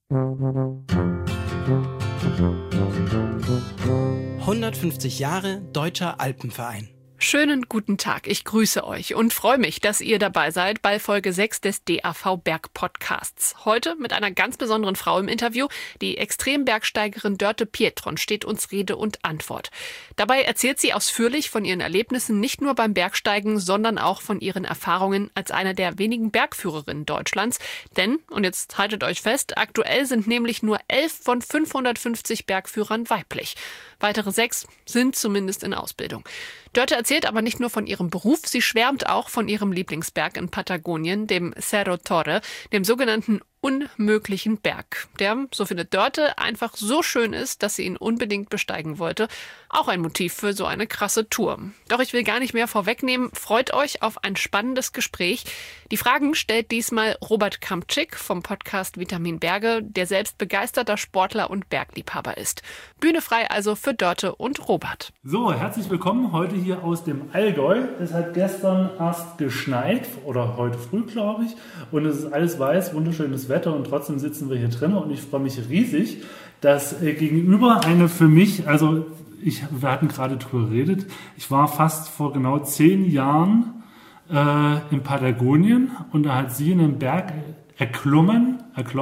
»150 Jahre Deutscher Alpenverein«. Schönen guten Tag, ich grüße euch und freue mich, dass ihr dabei seid bei Folge 6 des DAV Berg Podcasts. Heute mit einer ganz besonderen Frau im Interview. Die Extrembergsteigerin Dörte Pietron steht uns Rede und Antwort. Dabei erzählt sie ausführlich von ihren Erlebnissen nicht nur beim Bergsteigen, sondern auch von ihren Erfahrungen als eine der wenigen Bergführerinnen Deutschlands. Denn, und jetzt haltet euch fest, aktuell sind nämlich nur 11 von 550 Bergführern weiblich. Weitere 6 sind zumindest in Ausbildung. Dörte erzählt aber nicht nur von ihrem Beruf, sie schwärmt auch von ihrem Lieblingsberg in Patagonien, dem Cerro Torre, dem sogenannten unmöglichen Berg, der, so findet Dörte, einfach so schön ist, dass sie ihn unbedingt besteigen wollte. Auch ein Motiv für so eine krasse Tour. Doch ich will gar nicht mehr vorwegnehmen. Freut euch auf ein spannendes Gespräch. Die Fragen stellt diesmal Robert Kampczyk vom Podcast Vitamin Berge, der selbst begeisterter Sportler und Bergliebhaber ist. Bühne frei also für Dörte und Robert. So, herzlich willkommen heute hier aus dem Allgäu. Es hat gestern erst geschneit, oder heute früh, glaube ich. Und es ist alles weiß, wunderschönes Wetter und trotzdem sitzen wir hier drin und ich freue mich riesig, dass gegenüber eine für mich, wir hatten gerade drüber geredet, ich war fast vor genau 10 Jahren in Patagonien und da hat sie einen Berg erklommen,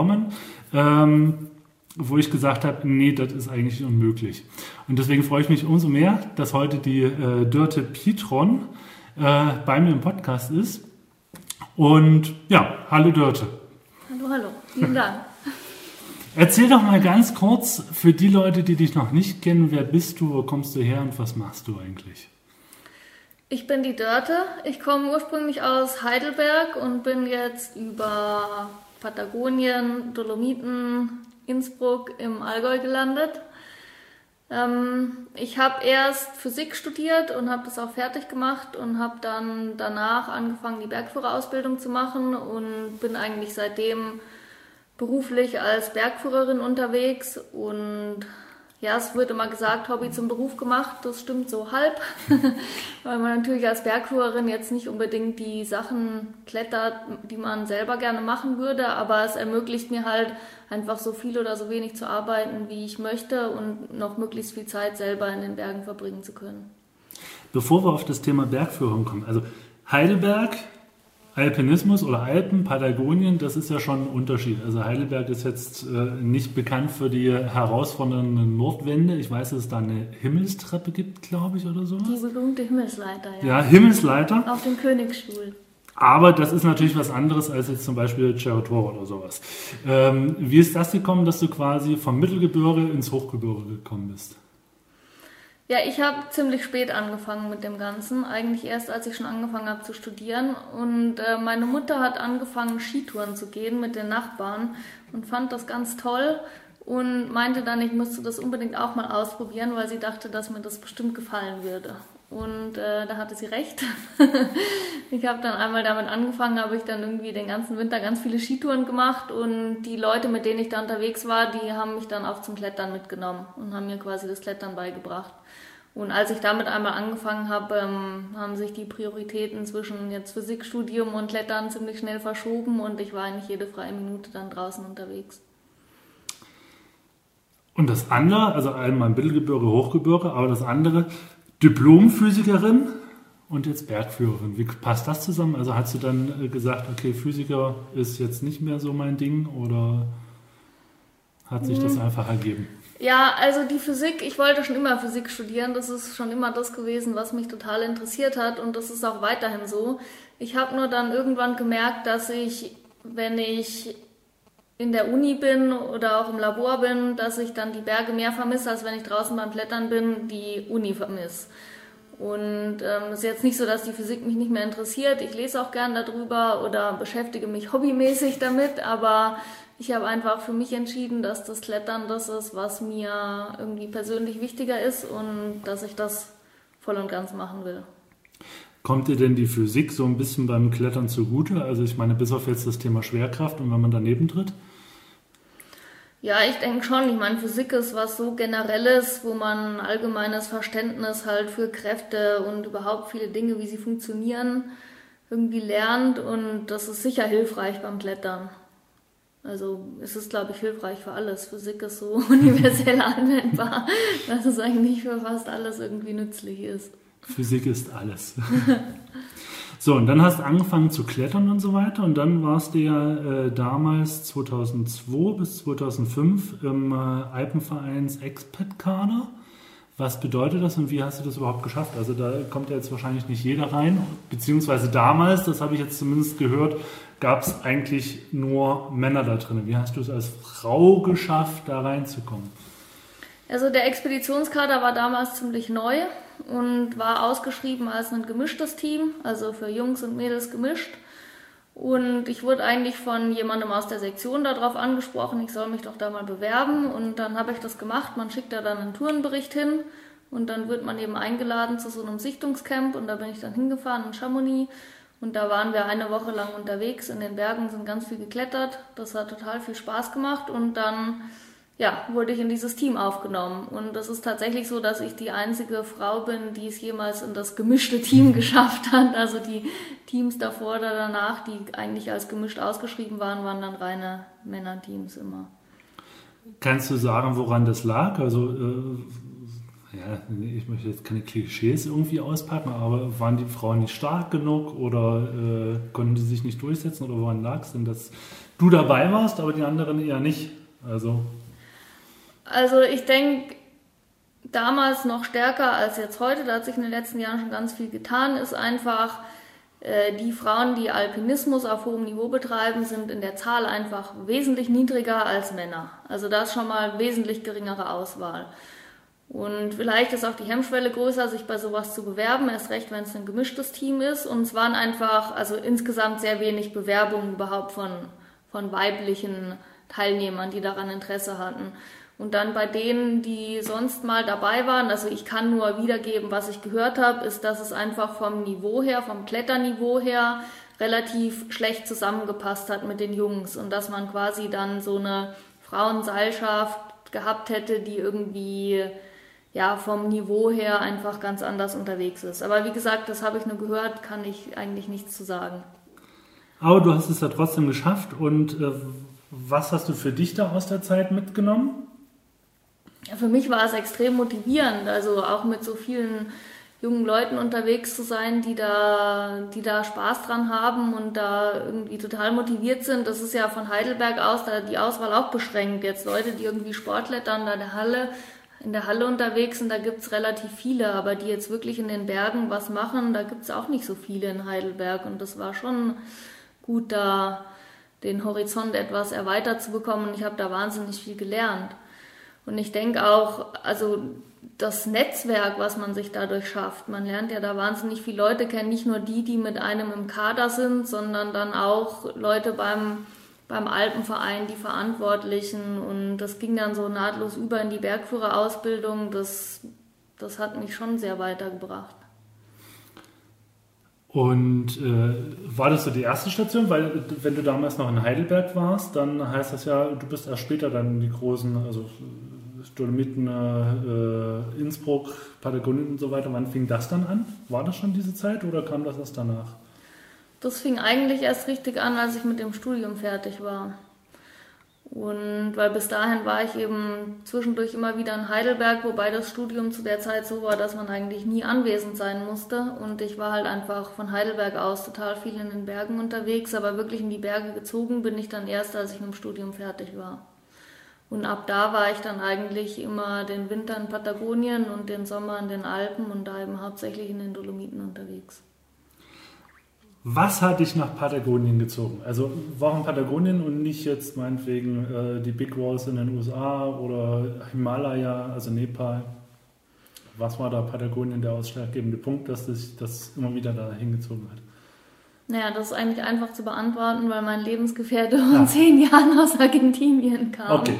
wo ich gesagt habe, nee, das ist eigentlich unmöglich. Und deswegen freue ich mich umso mehr, dass heute die Dörte Pietron bei mir im Podcast ist. Und ja, hallo Dörte. Hallo, vielen Dank. Erzähl doch mal ganz kurz für die Leute, die dich noch nicht kennen, wer bist du, wo kommst du her und was machst du eigentlich? Ich bin die Dörte. Ich komme ursprünglich aus Heidelberg und bin jetzt über Patagonien, Dolomiten, Innsbruck im Allgäu gelandet. Ich habe erst Physik studiert und habe das auch fertig gemacht und habe dann danach angefangen, die Bergführerausbildung zu machen und bin eigentlich seitdem beruflich als Bergführerin unterwegs. Und ja, es wird immer gesagt, Hobby zum Beruf gemacht, das stimmt so halb, weil man natürlich als Bergführerin jetzt nicht unbedingt die Sachen klettert, die man selber gerne machen würde, aber es ermöglicht mir halt einfach so viel oder so wenig zu arbeiten, wie ich möchte und noch möglichst viel Zeit selber in den Bergen verbringen zu können. Bevor wir auf das Thema Bergführung kommen, also Heidelberg, Alpinismus oder Alpen, Patagonien, das ist ja schon ein Unterschied. Also Heidelberg ist jetzt nicht bekannt für die herausfordernden Nordwände. Ich weiß, dass es da eine Himmelstreppe gibt, glaube ich, oder sowas. Die berühmte Himmelsleiter, ja. Ja, Himmelsleiter. Auf dem Königsstuhl. Aber das ist natürlich was anderes als jetzt zum Beispiel Cerro Torre oder sowas. Wie ist das gekommen, dass du quasi vom Mittelgebirge ins Hochgebirge gekommen bist? Ja, ich habe ziemlich spät angefangen mit dem Ganzen, eigentlich erst als ich schon angefangen habe zu studieren und meine Mutter hat angefangen Skitouren zu gehen mit den Nachbarn und fand das ganz toll und meinte dann, ich müsste das unbedingt auch mal ausprobieren, weil sie dachte, dass mir das bestimmt gefallen würde. Und da hatte sie recht. Ich habe dann einmal damit angefangen, habe ich dann irgendwie den ganzen Winter ganz viele Skitouren gemacht und die Leute, mit denen ich da unterwegs war, die haben mich dann auch zum Klettern mitgenommen und haben mir quasi das Klettern beigebracht. Und als ich damit einmal angefangen habe, haben sich die Prioritäten zwischen jetzt Physikstudium und Klettern ziemlich schnell verschoben und ich war eigentlich jede freie Minute dann draußen unterwegs. Und das andere, also einmal Mittelgebirge, Hochgebirge, aber das andere, Diplomphysikerin und jetzt Bergführerin. Wie passt das zusammen? Also hast du dann gesagt, okay, Physiker ist jetzt nicht mehr so mein Ding oder hat sich das einfach ergeben? Ja, also die Physik, ich wollte schon immer Physik studieren, das ist schon immer das gewesen, was mich total interessiert hat und das ist auch weiterhin so. Ich habe nur dann irgendwann gemerkt, dass ich, wenn ich in der Uni bin oder auch im Labor bin, dass ich dann die Berge mehr vermisse, als wenn ich draußen beim Klettern bin, die Uni vermisse. Und es ist jetzt nicht so, dass die Physik mich nicht mehr interessiert. Ich lese auch gern darüber oder beschäftige mich hobbymäßig damit, aber ich habe einfach für mich entschieden, dass das Klettern das ist, was mir irgendwie persönlich wichtiger ist und dass ich das voll und ganz machen will. Kommt dir denn die Physik so ein bisschen beim Klettern zugute? Also ich meine, bis auf jetzt das Thema Schwerkraft und wenn man daneben tritt? Ja, ich denke schon. Ich meine, Physik ist was so Generelles, wo man ein allgemeines Verständnis halt für Kräfte und überhaupt viele Dinge, wie sie funktionieren, irgendwie lernt und das ist sicher hilfreich beim Klettern. Also es ist, glaube ich, hilfreich für alles. Physik ist so universell anwendbar, dass es eigentlich für fast alles irgendwie nützlich ist. Physik ist alles. So, und dann hast du angefangen zu klettern und so weiter. Und dann warst du ja damals 2002 bis 2005 im Alpenvereins Expat-Kader. Was bedeutet das und wie hast du das überhaupt geschafft? Also da kommt ja jetzt wahrscheinlich nicht jeder rein, beziehungsweise damals, das habe ich jetzt zumindest gehört, gab es eigentlich nur Männer da drin. Wie hast du es als Frau geschafft, da reinzukommen? Also der Expeditionskader war damals ziemlich neu und war ausgeschrieben als ein gemischtes Team, also für Jungs und Mädels gemischt. Und ich wurde eigentlich von jemandem aus der Sektion darauf angesprochen, ich soll mich doch da mal bewerben. Und dann habe ich das gemacht. Man schickt da dann einen Tourenbericht hin und dann wird man eben eingeladen zu so einem Sichtungscamp. Und da bin ich dann hingefahren in Chamonix. Und da waren wir eine Woche lang unterwegs in den Bergen, sind ganz viel geklettert. Das hat total viel Spaß gemacht. Und dann wurde ich in dieses Team aufgenommen. Und das ist tatsächlich so, dass ich die einzige Frau bin, die es jemals in das gemischte Team geschafft hat. Also die Teams davor oder danach, die eigentlich als gemischt ausgeschrieben waren, waren dann reine Männerteams immer. Kannst du sagen, woran das lag? Also, ich möchte jetzt keine Klischees irgendwie auspacken, aber waren die Frauen nicht stark genug oder konnten die sich nicht durchsetzen? Oder woran lag es denn, dass du dabei warst, aber die anderen eher nicht? Also ich denke, damals noch stärker als jetzt heute, da hat sich in den letzten Jahren schon ganz viel getan, ist einfach, die Frauen, die Alpinismus auf hohem Niveau betreiben, sind in der Zahl einfach wesentlich niedriger als Männer. Also da ist schon mal wesentlich geringere Auswahl. Und vielleicht ist auch die Hemmschwelle größer, sich bei sowas zu bewerben, erst recht, wenn es ein gemischtes Team ist. Und es waren einfach, also insgesamt sehr wenig Bewerbungen überhaupt von weiblichen Teilnehmern, die daran Interesse hatten. Und dann bei denen, die sonst mal dabei waren, also ich kann nur wiedergeben, was ich gehört habe, ist, dass es einfach vom Niveau her, vom Kletterniveau her relativ schlecht zusammengepasst hat mit den Jungs und dass man quasi dann so eine Frauenseilschaft gehabt hätte, die irgendwie vom Niveau her einfach ganz anders unterwegs ist. Aber wie gesagt, das habe ich nur gehört, kann ich eigentlich nichts zu sagen. Aber du hast es ja trotzdem geschafft und was hast du für dich da aus der Zeit mitgenommen? Für mich war es extrem motivierend, also auch mit so vielen jungen Leuten unterwegs zu sein, die da Spaß dran haben und da irgendwie total motiviert sind. Das ist ja von Heidelberg aus da die Auswahl auch beschränkt. Jetzt Leute, die irgendwie Sportklettern da in der Halle unterwegs sind, da gibt's relativ viele, aber die jetzt wirklich in den Bergen was machen, da gibt's auch nicht so viele in Heidelberg. Und das war schon gut, da den Horizont etwas erweitert zu bekommen. Und ich habe da wahnsinnig viel gelernt. Und ich denke auch, also das Netzwerk, was man sich dadurch schafft, man lernt ja da wahnsinnig viele Leute kennen, nicht nur die mit einem im Kader sind, sondern dann auch Leute beim Alpenverein, die Verantwortlichen, und das ging dann so nahtlos über in die Bergführerausbildung, das hat mich schon sehr weitergebracht. Und war das so die erste Station? Weil wenn du damals noch in Heidelberg warst, dann heißt das ja, du bist erst später dann in die großen, also Dolomiten, Innsbruck, Patagonien und so weiter. Wann fing das dann an? War das schon diese Zeit oder kam das erst danach? Das fing eigentlich erst richtig an, als ich mit dem Studium fertig war. Und weil bis dahin war ich eben zwischendurch immer wieder in Heidelberg, wobei das Studium zu der Zeit so war, dass man eigentlich nie anwesend sein musste. Und ich war halt einfach von Heidelberg aus total viel in den Bergen unterwegs, aber wirklich in die Berge gezogen bin ich dann erst, als ich mit dem Studium fertig war. Und ab da war ich dann eigentlich immer den Winter in Patagonien und den Sommer in den Alpen und da eben hauptsächlich in den Dolomiten unterwegs. Was hat dich nach Patagonien gezogen? Also warum Patagonien und nicht jetzt meinetwegen die Big Walls in den USA oder Himalaya, also Nepal? Was war da Patagonien der ausschlaggebende Punkt, dass sich das immer wieder da hingezogen hat? Naja, das ist eigentlich einfach zu beantworten, weil mein Lebensgefährte vor 10 Jahren aus Argentinien kam. Okay.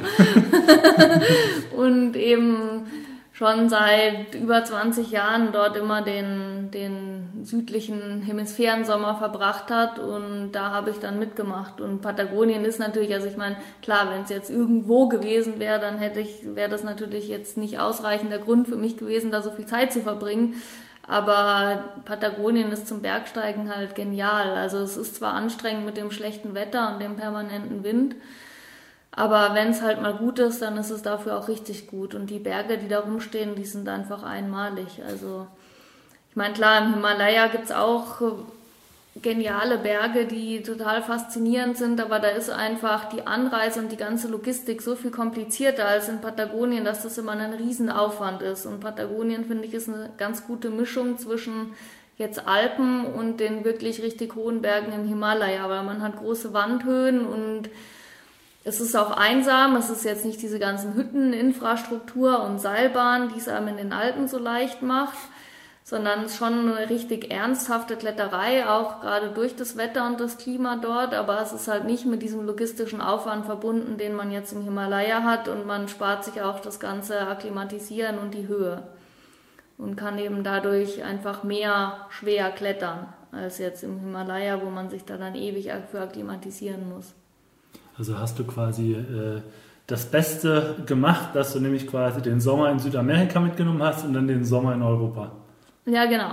Und eben schon seit über 20 Jahren dort immer den südlichen Hemisphärensommer verbracht hat und da habe ich dann mitgemacht. Und Patagonien ist natürlich, also ich meine, klar, wenn es jetzt irgendwo gewesen wäre, dann wäre das natürlich jetzt nicht ausreichender Grund für mich gewesen, da so viel Zeit zu verbringen. Aber Patagonien ist zum Bergsteigen halt genial. Also es ist zwar anstrengend mit dem schlechten Wetter und dem permanenten Wind, Aber wenn es halt mal gut ist, dann ist es dafür auch richtig gut. Und die Berge, die da rumstehen, die sind einfach einmalig. Also ich meine, klar, im Himalaya gibt es auch geniale Berge, die total faszinierend sind, aber da ist einfach die Anreise und die ganze Logistik so viel komplizierter als in Patagonien, dass das immer ein Riesenaufwand ist. Und Patagonien, finde ich, ist eine ganz gute Mischung zwischen jetzt Alpen und den wirklich richtig hohen Bergen im Himalaya, weil man hat große Wandhöhen und es ist auch einsam. Es ist jetzt nicht diese ganzen Hütteninfrastruktur und Seilbahn, die es einem in den Alpen so leicht macht, sondern es ist schon eine richtig ernsthafte Kletterei, auch gerade durch das Wetter und das Klima dort, aber es ist halt nicht mit diesem logistischen Aufwand verbunden, den man jetzt im Himalaya hat, und man spart sich auch das ganze Akklimatisieren und die Höhe und kann eben dadurch einfach mehr schwer klettern als jetzt im Himalaya, wo man sich da dann ewig für akklimatisieren muss. Also hast du quasi das Beste gemacht, dass du nämlich quasi den Sommer in Südamerika mitgenommen hast und dann den Sommer in Europa. Ja, genau.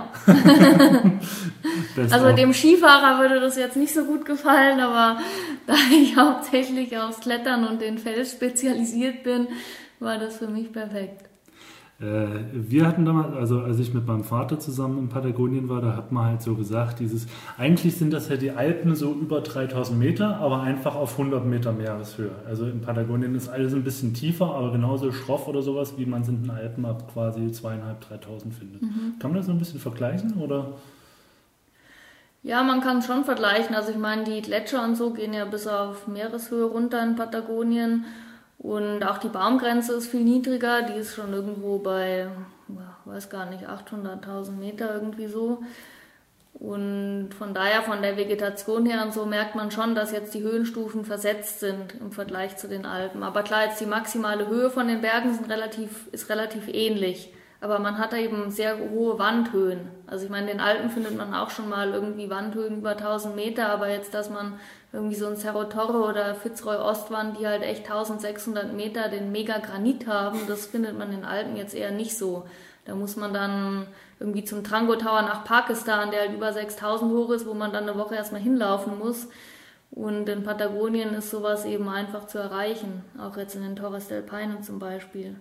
Also dem Skifahrer würde das jetzt nicht so gut gefallen, aber da ich hauptsächlich aufs Klettern und den Fels spezialisiert bin, war das für mich perfekt. Wir hatten damals, also als ich mit meinem Vater zusammen in Patagonien war, da hat man halt so gesagt, eigentlich sind das ja die Alpen so über 3000 Meter, aber einfach auf 100 Meter Meereshöhe. Also in Patagonien ist alles ein bisschen tiefer, aber genauso schroff oder sowas, wie man es in den Alpen ab quasi 2.500, 3.000 findet. Kann man das so ein bisschen vergleichen, oder? Ja, man kann es schon vergleichen. Also ich meine, die Gletscher und so gehen ja bis auf Meereshöhe runter in Patagonien. Und auch die Baumgrenze ist viel niedriger, die ist schon irgendwo bei, weiß gar nicht, 800.000 Meter irgendwie so. Und von daher, von der Vegetation her und so, merkt man schon, dass jetzt die Höhenstufen versetzt sind im Vergleich zu den Alpen. Aber klar, jetzt die maximale Höhe von den Bergen ist relativ ähnlich. Aber man hat da eben sehr hohe Wandhöhen. Also ich meine, in den Alpen findet man auch schon mal irgendwie Wandhöhen über 1000 Meter, aber jetzt, dass man irgendwie so ein Cerro Torre oder Fitzroy Ostwand, die halt echt 1600 Meter den Mega-Granit haben, das findet man in den Alpen jetzt eher nicht so. Da muss man dann irgendwie zum Trango Tower nach Pakistan, der halt über 6000 hoch ist, wo man dann eine Woche erstmal hinlaufen muss. Und in Patagonien ist sowas eben einfach zu erreichen, auch jetzt in den Torres del Paine zum Beispiel.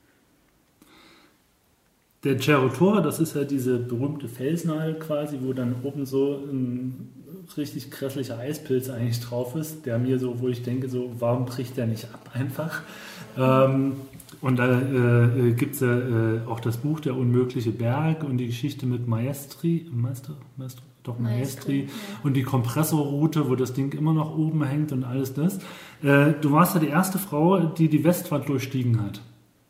Der Cerro Torre, das ist ja diese berühmte Felsnadel quasi, wo dann oben so ein richtig grässlicher Eispilz eigentlich drauf ist, der mir so, wo ich denke, so, warum bricht der nicht ab einfach? Und da gibt es ja auch das Buch Der unmögliche Berg und die Geschichte mit Maestri und die Kompressorroute, wo das Ding immer noch oben hängt und alles das. Du warst ja die erste Frau, die die Westwand durchstiegen hat.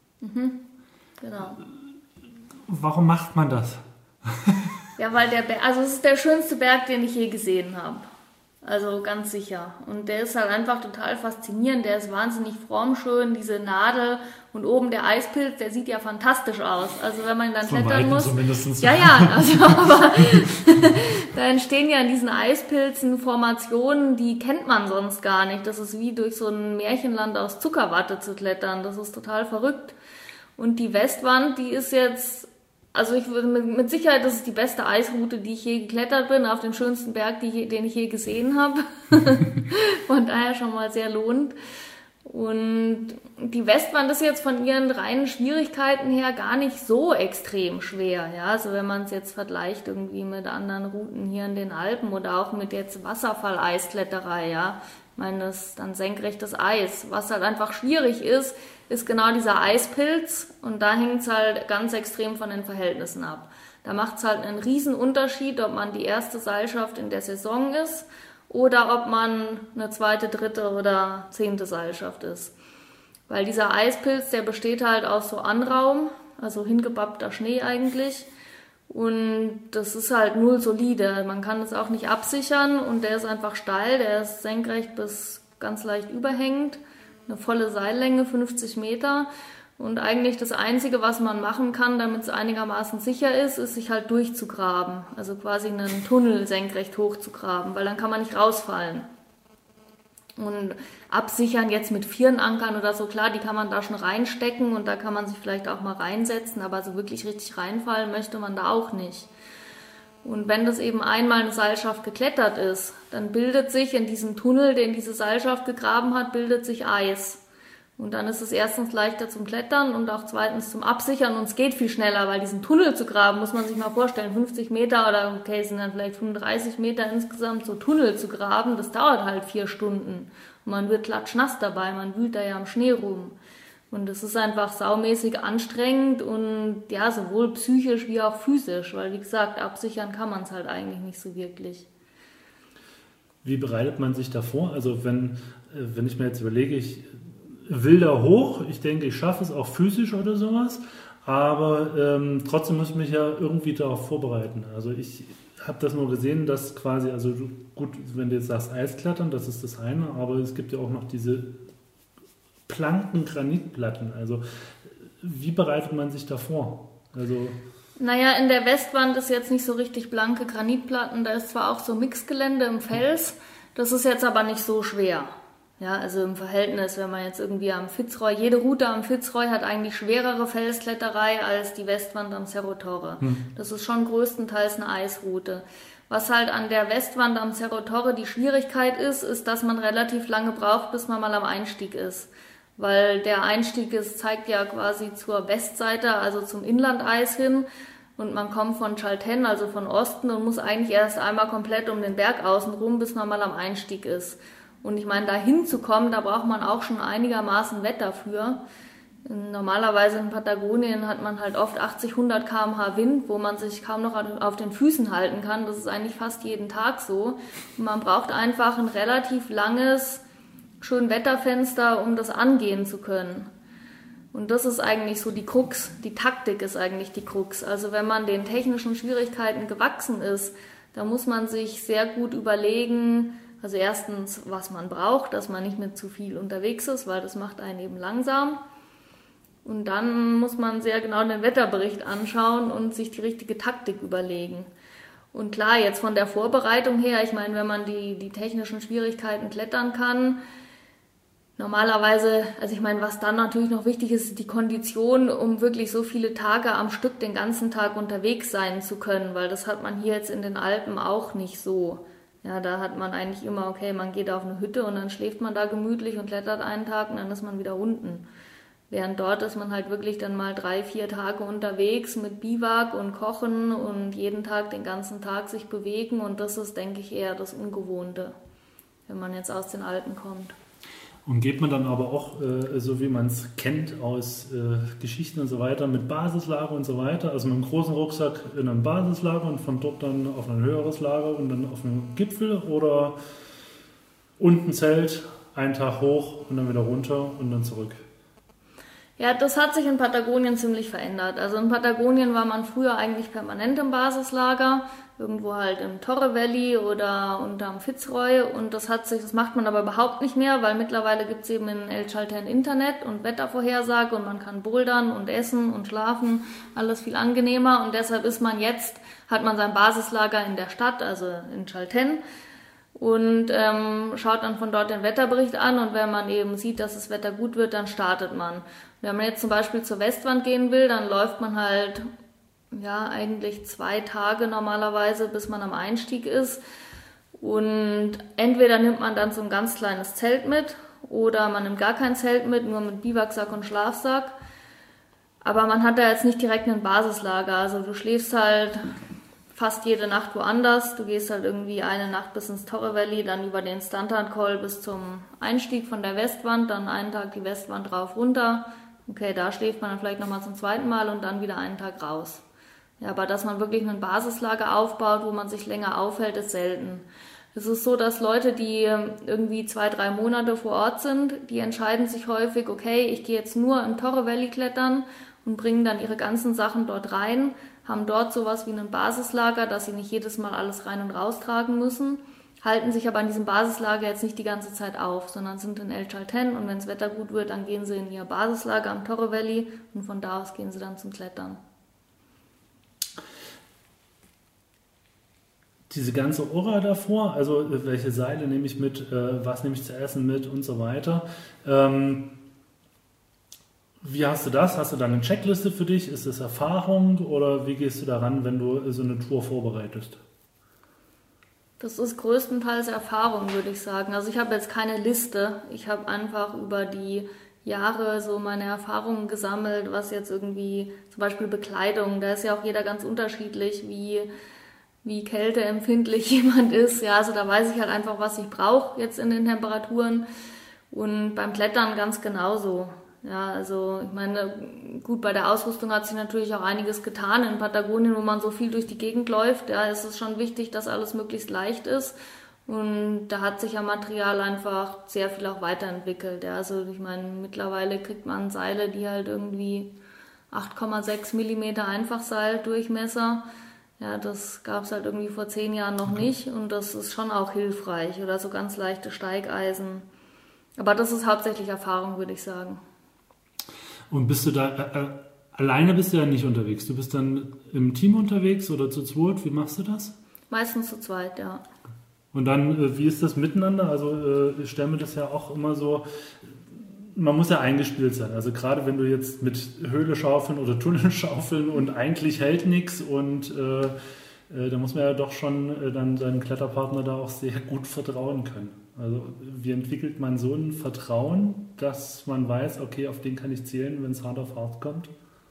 Genau. Warum macht man das? Ja, weil es ist der schönste Berg, den ich je gesehen habe. Also ganz sicher. Und der ist halt einfach total faszinierend. Der ist wahnsinnig formschön, diese Nadel und oben der Eispilz, der sieht ja fantastisch aus. Also wenn man dann klettern muss. Zumindest. Ja, also aber da entstehen ja in diesen Eispilzen Formationen, die kennt man sonst gar nicht. Das ist wie durch so ein Märchenland aus Zuckerwatte zu klettern. Das ist total verrückt. Und die Westwand, die ist jetzt, also ich würde mit Sicherheit, das ist die beste Eisroute, die ich je geklettert bin, auf den schönsten Berg, den ich je gesehen habe. Von daher schon mal sehr lohnend. Und die Westwand ist jetzt von ihren reinen Schwierigkeiten her gar nicht so extrem schwer. Ja, also wenn man es jetzt vergleicht irgendwie mit anderen Routen hier in den Alpen oder auch mit jetzt Wasserfalleiskletterei, ja. Ich meine, das ist dann senkrechtes Eis. Was halt einfach schwierig ist genau dieser Eispilz, und da hängt es halt ganz extrem von den Verhältnissen ab. Da macht es halt einen riesen Unterschied, ob man die erste Seilschaft in der Saison ist oder ob man eine zweite, dritte oder 10. Seilschaft ist. Weil dieser Eispilz, der besteht halt aus so Anraum, also hingebappter Schnee eigentlich. Und das ist halt null solide. Man kann es auch nicht absichern und der ist einfach steil, der ist senkrecht bis ganz leicht überhängend. Eine volle Seillänge, 50 Meter. Und eigentlich das Einzige, was man machen kann, damit es einigermaßen sicher ist, ist sich halt durchzugraben. Also quasi einen Tunnel senkrecht hochzugraben, weil dann kann man nicht rausfallen. Und absichern jetzt mit Firnankern oder so, klar, die kann man da schon reinstecken und da kann man sich vielleicht auch mal reinsetzen, aber so wirklich richtig reinfallen möchte man da auch nicht. Und wenn das eben einmal eine Seilschaft geklettert ist, dann bildet sich in diesem Tunnel, den diese Seilschaft gegraben hat, bildet sich Eis. Und dann ist es erstens leichter zum Klettern und auch zweitens zum Absichern und es geht viel schneller, weil diesen Tunnel zu graben, muss man sich mal vorstellen, 50 Meter oder okay, es sind dann vielleicht 35 Meter insgesamt, so Tunnel zu graben, das dauert halt 4 Stunden. Und man wird klatschnass dabei, man wühlt da ja im Schnee rum. Und es ist einfach saumäßig anstrengend und ja, sowohl psychisch wie auch physisch, weil wie gesagt, absichern kann man es halt eigentlich nicht so wirklich. Wie bereitet man sich da vor? Also wenn ich mir jetzt überlege, ich will da hoch, ich denke, ich schaffe es auch physisch oder sowas, aber trotzdem muss ich mich ja irgendwie darauf vorbereiten. Also ich habe das nur gesehen, dass quasi, also gut, wenn du jetzt sagst Eisklettern, das ist das eine, aber es gibt ja auch noch diese Planken, Granitplatten. Also wie bereitet man sich da vor? Also naja, in der Westwand ist jetzt nicht so richtig blanke Granitplatten, da ist zwar auch so Mixgelände im Fels, das ist jetzt aber nicht so schwer. Ja, also im Verhältnis, wenn man jetzt irgendwie am Fitzroy, jede Route am Fitzroy hat eigentlich schwerere Felskletterei als die Westwand am Cerro Torre. Das ist schon größtenteils eine Eisroute. Was halt an der Westwand am Cerro Torre die Schwierigkeit ist, dass man relativ lange braucht, bis man mal am Einstieg ist. Weil der Einstieg zeigt ja quasi zur Westseite, also zum Inlandeis hin. Und man kommt von Chaltén, also von Osten, und muss eigentlich erst einmal komplett um den Berg außen rum, bis man mal am Einstieg ist. Und ich meine, da hinzukommen, da braucht man auch schon einigermaßen Wetter für. Normalerweise in Patagonien hat man halt oft 80, 100 km/h Wind, wo man sich kaum noch auf den Füßen halten kann. Das ist eigentlich fast jeden Tag so. Und man braucht einfach ein relativ langes, schön Wetterfenster, um das angehen zu können. Und das ist eigentlich so die Krux. Die Taktik ist eigentlich die Krux. Also wenn man den technischen Schwierigkeiten gewachsen ist, da muss man sich sehr gut überlegen, also erstens, was man braucht, dass man nicht mit zu viel unterwegs ist, weil das macht einen eben langsam. Und dann muss man sehr genau den Wetterbericht anschauen und sich die richtige Taktik überlegen. Und klar, jetzt von der Vorbereitung her, ich meine, wenn man die technischen Schwierigkeiten klettern kann, normalerweise, also ich meine, was dann natürlich noch wichtig ist, ist die Kondition, um wirklich so viele Tage am Stück den ganzen Tag unterwegs sein zu können, weil das hat man hier jetzt in den Alpen auch nicht so. Ja, da hat man eigentlich immer, okay, man geht auf eine Hütte und dann schläft man da gemütlich und klettert einen Tag und dann ist man wieder unten. Während dort ist man halt wirklich dann mal 3, 4 Tage unterwegs mit Biwak und Kochen und jeden Tag den ganzen Tag sich bewegen und das ist, denke ich, eher das Ungewohnte, wenn man jetzt aus den Alpen kommt. Und geht man dann aber auch, so wie man es kennt aus Geschichten und so weiter, mit Basislager und so weiter, also mit einem großen Rucksack in einem Basislager und von dort dann auf ein höheres Lager und dann auf einen Gipfel oder unten Zelt, einen Tag hoch und dann wieder runter und dann zurück? Ja, das hat sich in Patagonien ziemlich verändert. Also in Patagonien war man früher eigentlich permanent im Basislager, irgendwo halt im Torre Valley oder unterm Fitzroy und das macht man aber überhaupt nicht mehr, weil mittlerweile gibt es eben in El Chaltén Internet und Wettervorhersage und man kann bouldern und essen und schlafen, alles viel angenehmer und deshalb hat man sein Basislager in der Stadt, also in Chaltén und schaut dann von dort den Wetterbericht an und wenn man eben sieht, dass das Wetter gut wird, dann startet man. Wenn man jetzt zum Beispiel zur Westwand gehen will, dann läuft man halt eigentlich 2 Tage normalerweise, bis man am Einstieg ist. Und entweder nimmt man dann so ein ganz kleines Zelt mit oder man nimmt gar kein Zelt mit, nur mit Biwaksack und Schlafsack. Aber man hat da jetzt nicht direkt ein Basislager. Also du schläfst halt fast jede Nacht woanders. Du gehst halt irgendwie eine Nacht bis ins Torre Valley, dann über den Standard Col bis zum Einstieg von der Westwand, dann einen Tag die Westwand rauf, runter. Okay, da schläft man dann vielleicht nochmal zum zweiten Mal und dann wieder einen Tag raus. Ja, aber dass man wirklich ein Basislager aufbaut, wo man sich länger aufhält, ist selten. Es ist so, dass Leute, die irgendwie 2, 3 Monate vor Ort sind, die entscheiden sich häufig, okay, ich gehe jetzt nur im Torre Valley klettern und bringen dann ihre ganzen Sachen dort rein, haben dort sowas wie ein Basislager, dass sie nicht jedes Mal alles rein und raus tragen müssen, halten sich aber an diesem Basislager jetzt nicht die ganze Zeit auf, sondern sind in El Chaltén und wenn das Wetter gut wird, dann gehen sie in ihr Basislager am Torre Valley und von da aus gehen sie dann zum Klettern. Diese ganze Orga davor, also welche Seile nehme ich mit, was nehme ich zu essen mit und so weiter. Wie hast du das? Hast du da eine Checkliste für dich? Ist es Erfahrung oder wie gehst du daran, wenn du so eine Tour vorbereitest? Das ist größtenteils Erfahrung, würde ich sagen. Also ich habe jetzt keine Liste. Ich habe einfach über die Jahre so meine Erfahrungen gesammelt, was jetzt irgendwie, zum Beispiel Bekleidung, da ist ja auch jeder ganz unterschiedlich, wie kälteempfindlich jemand ist. Ja, also da weiß ich halt einfach, was ich brauche jetzt in den Temperaturen. Und beim Klettern ganz genauso. Ja, also ich meine, gut, bei der Ausrüstung hat sich natürlich auch einiges getan. In Patagonien, wo man so viel durch die Gegend läuft, ja, ist es schon wichtig, dass alles möglichst leicht ist. Und da hat sich ja Material einfach sehr viel auch weiterentwickelt. Ja, also ich meine, mittlerweile kriegt man Seile, die halt irgendwie 8,6 Millimeter Einfachseildurchmesser. Ja, das gab es halt irgendwie vor 10 Jahren noch nicht. Und das ist schon auch hilfreich. Oder so ganz leichte Steigeisen. Aber das ist hauptsächlich Erfahrung, würde ich sagen. Und bist du da, alleine bist du ja nicht unterwegs? Du bist dann im Team unterwegs oder zu zweit? Wie machst du das? Meistens zu zweit, ja. Und dann, wie ist das miteinander? Also ich stelle mir das ja auch immer so, man muss ja eingespielt sein. Also gerade wenn du jetzt mit Höhle schaufeln oder Tunnel schaufeln und eigentlich hält nichts und da muss man ja doch schon dann seinem Kletterpartner da auch sehr gut vertrauen können. Also wie entwickelt man so ein Vertrauen, dass man weiß, okay, auf den kann ich zählen, wenn es hart auf hart kommt?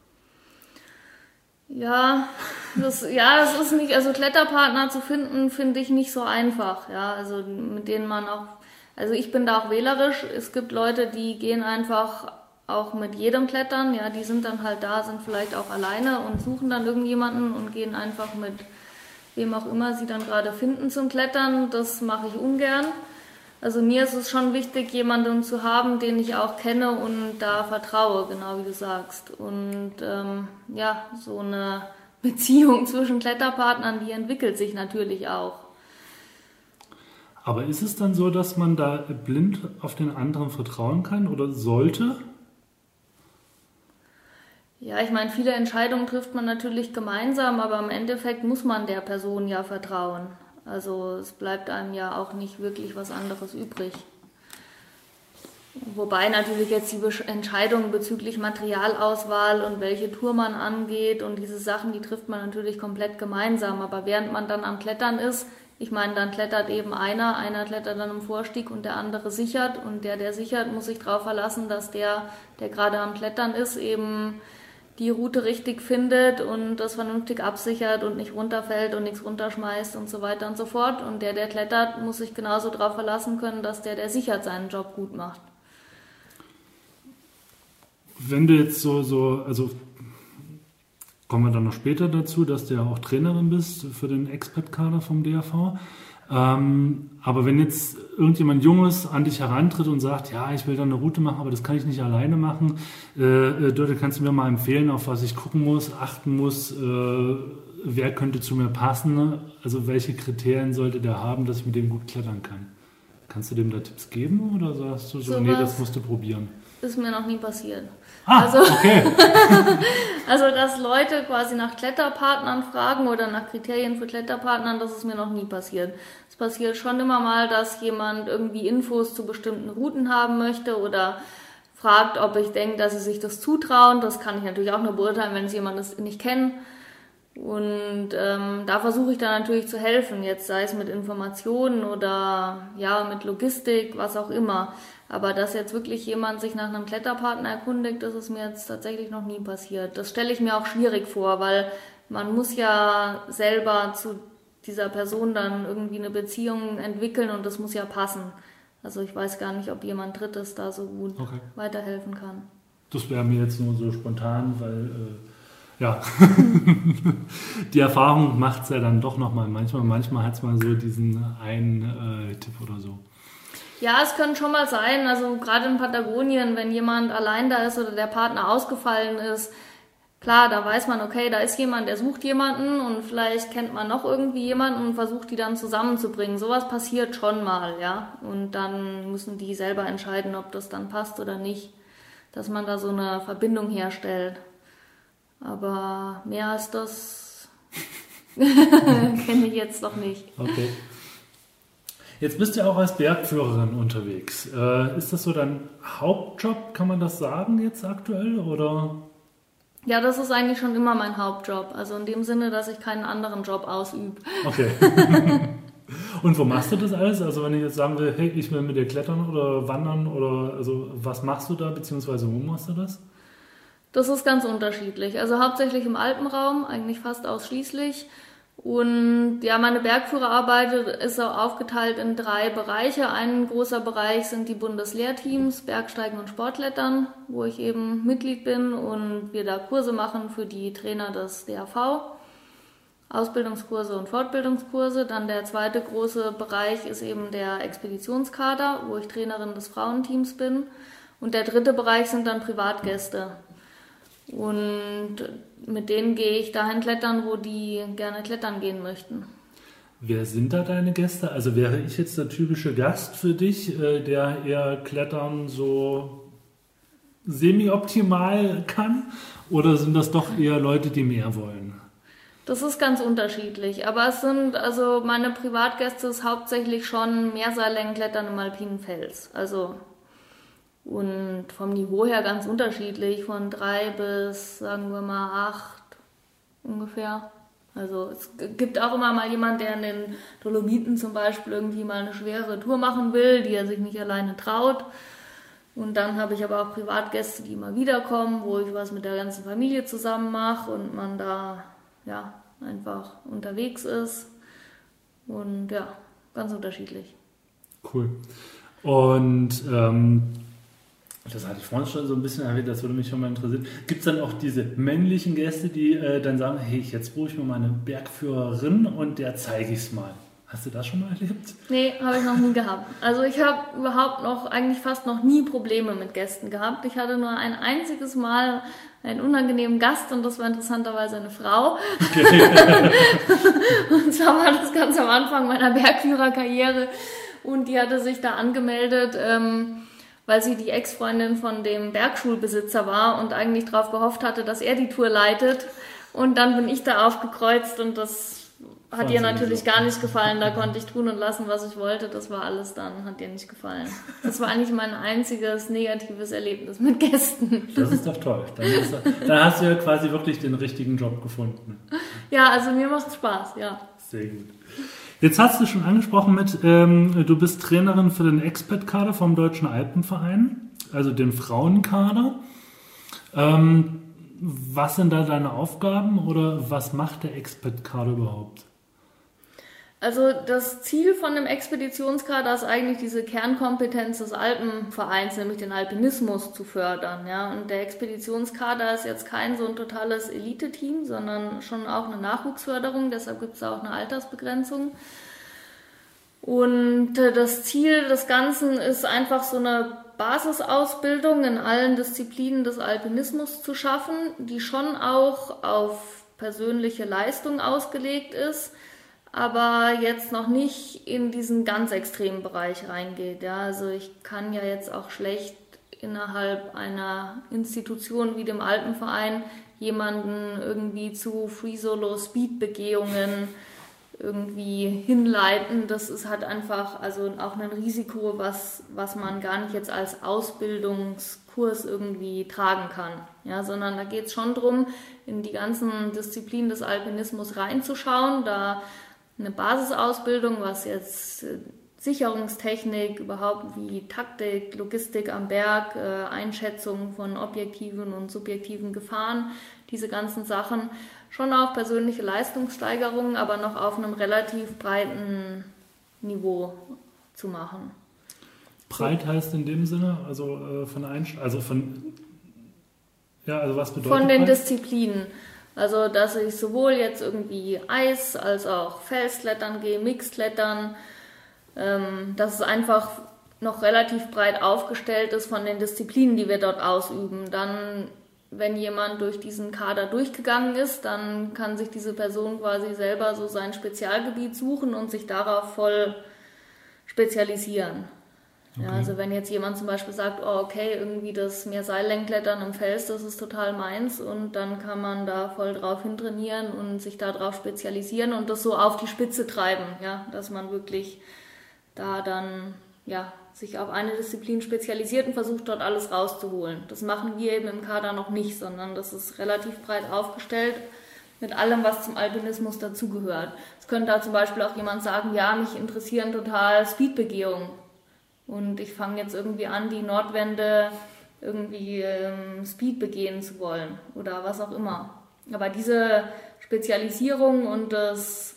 Ja, das ist nicht, also Kletterpartner zu finden, finde ich nicht so einfach. Ja, also mit denen man auch, also ich bin da auch wählerisch. Es gibt Leute, die gehen einfach auch mit jedem klettern. Ja, die sind dann halt da, sind vielleicht auch alleine und suchen dann irgendjemanden und gehen einfach mit wem auch immer sie dann gerade finden zum Klettern. Das mache ich ungern. Also mir ist es schon wichtig, jemanden zu haben, den ich auch kenne und da vertraue, genau wie du sagst. Und ja, so eine Beziehung zwischen Kletterpartnern, die entwickelt sich natürlich auch. Aber ist es dann so, dass man da blind auf den anderen vertrauen kann oder sollte? Ja, ich meine, viele Entscheidungen trifft man natürlich gemeinsam, aber im Endeffekt muss man der Person ja vertrauen. Also es bleibt einem ja auch nicht wirklich was anderes übrig. Wobei natürlich jetzt die Entscheidungen bezüglich Materialauswahl und welche Tour man angeht und diese Sachen, die trifft man natürlich komplett gemeinsam. Aber während man dann am Klettern ist, ich meine, dann klettert eben einer klettert dann im Vorstieg und der andere sichert. Und der sichert, muss sich darauf verlassen, dass der gerade am Klettern ist, eben die Route richtig findet und das vernünftig absichert und nicht runterfällt und nichts runterschmeißt und so weiter und so fort. Und der klettert, muss sich genauso darauf verlassen können, dass der sichert, seinen Job gut macht. Wenn du jetzt also kommen wir dann noch später dazu, dass du ja auch Trainerin bist für den Expert-Kader vom DAV. Aber wenn jetzt irgendjemand Junges an dich herantritt und sagt, ja, ich will da eine Route machen, aber das kann ich nicht alleine machen, Dörte, kannst du mir mal empfehlen, auf was ich gucken muss, achten muss, wer könnte zu mir passen, also welche Kriterien sollte der haben, dass ich mit dem gut klettern kann? Kannst du dem da Tipps geben oder sagst du so, nee, das musst du probieren? Ist mir noch nie passiert. Okay. Also, dass Leute quasi nach Kletterpartnern fragen oder nach Kriterien für Kletterpartnern, das ist mir noch nie passiert. Es passiert schon immer mal, dass jemand irgendwie Infos zu bestimmten Routen haben möchte oder fragt, ob ich denke, dass sie sich das zutrauen. Das kann ich natürlich auch nur beurteilen, wenn sie jemand nicht kennt. Und da versuche ich dann natürlich zu helfen, jetzt sei es mit Informationen oder ja mit Logistik, was auch immer. Aber dass jetzt wirklich jemand sich nach einem Kletterpartner erkundigt, das ist mir jetzt tatsächlich noch nie passiert. Das stelle ich mir auch schwierig vor, weil man muss ja selber zu dieser Person dann irgendwie eine Beziehung entwickeln und das muss ja passen. Also ich weiß gar nicht, ob jemand Drittes da so gut weiterhelfen kann. Das wäre mir jetzt nur so spontan, weil ja, die Erfahrung macht es ja dann doch nochmal. Manchmal hat es mal so diesen einen Tipp oder so. Ja, es kann schon mal sein, also gerade in Patagonien, wenn jemand allein da ist oder der Partner ausgefallen ist, klar, da weiß man, okay, da ist jemand, der sucht jemanden und vielleicht kennt man noch irgendwie jemanden und versucht die dann zusammenzubringen. Sowas passiert schon mal, ja. Und dann müssen die selber entscheiden, ob das dann passt oder nicht, dass man da so eine Verbindung herstellt. Aber mehr als das kenne ich jetzt noch nicht. Okay. Jetzt bist du auch als Bergführerin unterwegs. Ist das so dein Hauptjob, kann man das sagen jetzt aktuell, oder? Ja, das ist eigentlich schon immer mein Hauptjob. Also in dem Sinne, dass ich keinen anderen Job ausübe. Okay. Und wo machst du das alles? Also wenn ich jetzt sagen will, hey, ich will mit dir klettern oder wandern oder also was machst du da, beziehungsweise wo machst du das? Das ist ganz unterschiedlich. Also hauptsächlich im Alpenraum, eigentlich fast ausschließlich. Und ja, meine Bergführerarbeit ist auch aufgeteilt in 3 Bereiche. Ein großer Bereich sind die Bundeslehrteams, Bergsteigen und Sportklettern, wo ich eben Mitglied bin und wir da Kurse machen für die Trainer des DAV. Ausbildungskurse und Fortbildungskurse. Dann der zweite große Bereich ist eben der Expeditionskader, wo ich Trainerin des Frauenteams bin. Und der dritte Bereich sind dann Privatgäste. Und mit denen gehe ich dahin klettern, wo die gerne klettern gehen möchten. Wer sind da deine Gäste? Also wäre ich jetzt der typische Gast für dich, der eher Klettern so semi-optimal kann? Oder sind das doch eher Leute, die mehr wollen? Das ist ganz unterschiedlich, aber es sind, also meine Privatgäste ist hauptsächlich schon Mehrseillängenklettern im alpinen Fels. Also, und vom Niveau her ganz unterschiedlich, von 3 bis, sagen wir mal, 8 ungefähr. Also es gibt auch immer mal jemand, der in den Dolomiten zum Beispiel irgendwie mal eine schwere Tour machen will, die er sich nicht alleine traut. Und dann habe ich aber auch Privatgäste, die immer wiederkommen, wo ich was mit der ganzen Familie zusammen mache und man da ja einfach unterwegs ist. Und ja, ganz unterschiedlich. Cool. Und das hatte ich vorhin schon so ein bisschen erwähnt, das würde mich schon mal interessieren. Gibt es dann auch diese männlichen Gäste, die dann sagen, hey, jetzt buche ich mir meine Bergführerin und der zeige ich es mal. Hast du das schon mal erlebt? Nee, habe ich noch nie gehabt. Also ich habe überhaupt eigentlich fast noch nie Probleme mit Gästen gehabt. Ich hatte nur ein einziges Mal einen unangenehmen Gast und das war interessanterweise eine Frau. Okay. Und zwar war das ganz am Anfang meiner Bergführerkarriere und die hatte sich da angemeldet, weil sie die Ex-Freundin von dem Bergschulbesitzer war und eigentlich darauf gehofft hatte, dass er die Tour leitet. Und dann bin ich da aufgekreuzt und das hat ihr natürlich gar nicht gefallen. Da konnte ich tun und lassen, was ich wollte. Das war alles dann, hat ihr nicht gefallen. Das war eigentlich mein einziges negatives Erlebnis mit Gästen. Das ist doch toll. Dann hast du ja quasi wirklich den richtigen Job gefunden. Ja, also mir macht es Spaß, ja. Sehr gut. Jetzt hast du schon angesprochen du bist Trainerin für den Expat-Kader vom Deutschen Alpenverein, also den Frauenkader. Was sind da deine Aufgaben oder was macht der Expat-Kader überhaupt? Also das Ziel von dem Expeditionskader ist eigentlich diese Kernkompetenz des Alpenvereins, nämlich den Alpinismus zu fördern. Ja? Und der Expeditionskader ist jetzt kein so ein totales Elite-Team, sondern schon auch eine Nachwuchsförderung, deshalb gibt es da auch eine Altersbegrenzung. Und das Ziel des Ganzen ist einfach so eine Basisausbildung in allen Disziplinen des Alpinismus zu schaffen, die schon auch auf persönliche Leistung ausgelegt ist, aber jetzt noch nicht in diesen ganz extremen Bereich reingeht. Ja, also ich kann ja jetzt auch schlecht innerhalb einer Institution wie dem Alpenverein jemanden irgendwie zu Free-Solo-Speed-Begehungen irgendwie hinleiten. Das ist halt einfach also auch ein Risiko, was man gar nicht jetzt als Ausbildungskurs irgendwie tragen kann. Ja, sondern da geht es schon darum, in die ganzen Disziplinen des Alpinismus reinzuschauen, da eine Basisausbildung, was jetzt Sicherungstechnik, überhaupt wie Taktik, Logistik am Berg, Einschätzung von objektiven und subjektiven Gefahren, diese ganzen Sachen, schon auch persönliche Leistungssteigerungen, aber noch auf einem relativ breiten Niveau zu machen. Breit heißt in dem Sinne, also was bedeutet von den breit? Disziplinen. Also, dass ich sowohl jetzt irgendwie Eis als auch Felsklettern gehe, Mixklettern, dass es einfach noch relativ breit aufgestellt ist von den Disziplinen, die wir dort ausüben. Dann, wenn jemand durch diesen Kader durchgegangen ist, dann kann sich diese Person quasi selber so sein Spezialgebiet suchen und sich darauf voll spezialisieren. Okay. Ja, also wenn jetzt jemand zum Beispiel sagt, oh okay, irgendwie das Mehrseillängenklettern im Fels, das ist total meins und dann kann man da voll drauf hintrainieren und sich darauf spezialisieren und das so auf die Spitze treiben, ja, dass man wirklich da dann sich auf eine Disziplin spezialisiert und versucht dort alles rauszuholen. Das machen wir eben im Kader noch nicht, sondern das ist relativ breit aufgestellt mit allem, was zum Alpinismus dazugehört. Es könnte da zum Beispiel auch jemand sagen, ja, mich interessieren total Speedbegehungen und ich fange jetzt irgendwie an, die Nordwände irgendwie Speed begehen zu wollen oder was auch immer. Aber diese Spezialisierung und das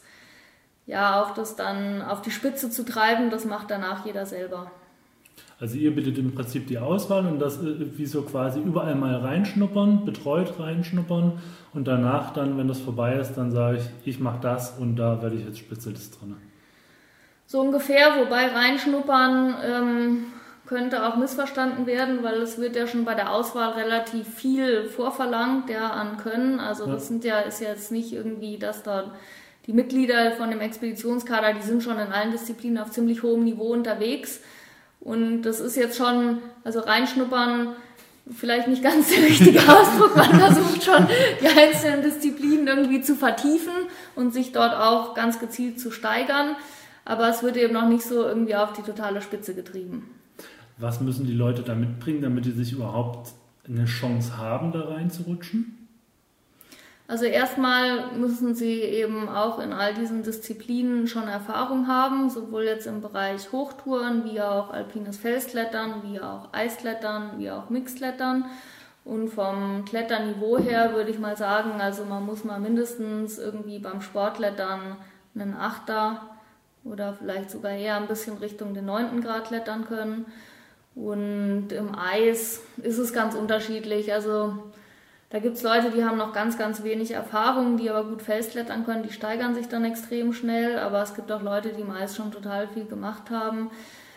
dann auf die Spitze zu treiben, das macht danach jeder selber. Also ihr bietet im Prinzip die Auswahl und das wie so quasi überall mal reinschnuppern, betreut reinschnuppern und danach dann, wenn das vorbei ist, dann sage ich mache das und da werde ich jetzt Spezialist drin. So ungefähr, wobei reinschnuppern könnte auch missverstanden werden, weil es wird ja schon bei der Auswahl relativ viel vorverlangt an Können. Also das ist jetzt nicht irgendwie, dass da die Mitglieder von dem Expeditionskader, die sind schon in allen Disziplinen auf ziemlich hohem Niveau unterwegs. Und das ist jetzt schon, also reinschnuppern, vielleicht nicht ganz der richtige Ausdruck. Man versucht schon, die einzelnen Disziplinen irgendwie zu vertiefen und sich dort auch ganz gezielt zu steigern. Aber es wird eben noch nicht so irgendwie auf die totale Spitze getrieben. Was müssen die Leute da mitbringen, damit die sich überhaupt eine Chance haben, da reinzurutschen? Also erstmal müssen sie eben auch in all diesen Disziplinen schon Erfahrung haben, sowohl jetzt im Bereich Hochtouren, wie auch alpines Felsklettern, wie auch Eisklettern, wie auch Mixklettern. Und vom Kletterniveau her würde ich mal sagen, also man muss mal mindestens irgendwie beim Sportklettern einen Achter oder vielleicht sogar eher ein bisschen Richtung den 9. Grad klettern können. Und im Eis ist es ganz unterschiedlich. Also da gibt es Leute, die haben noch ganz, ganz wenig Erfahrung, die aber gut Felsklettern können, die steigern sich dann extrem schnell, aber es gibt auch Leute, die im Eis schon total viel gemacht haben.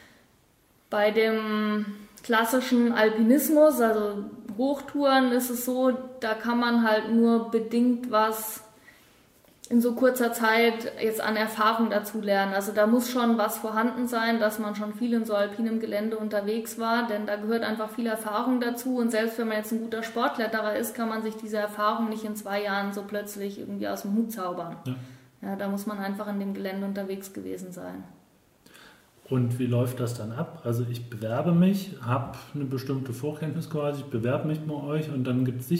Bei dem klassischen Alpinismus, also Hochtouren, ist es so, da kann man halt nur bedingt was in so kurzer Zeit jetzt an Erfahrung dazu lernen. Also da muss schon was vorhanden sein, dass man schon viel in so alpinem Gelände unterwegs war, denn da gehört einfach viel Erfahrung dazu und selbst wenn man jetzt ein guter Sportkletterer ist, kann man sich diese Erfahrung nicht in 2 Jahren so plötzlich irgendwie aus dem Hut zaubern. Ja, da muss man einfach in dem Gelände unterwegs gewesen sein. Und wie läuft das dann ab? Also ich bewerbe mich, habe eine bestimmte Vorkenntnis quasi, ich bewerbe mich bei euch und dann gibt es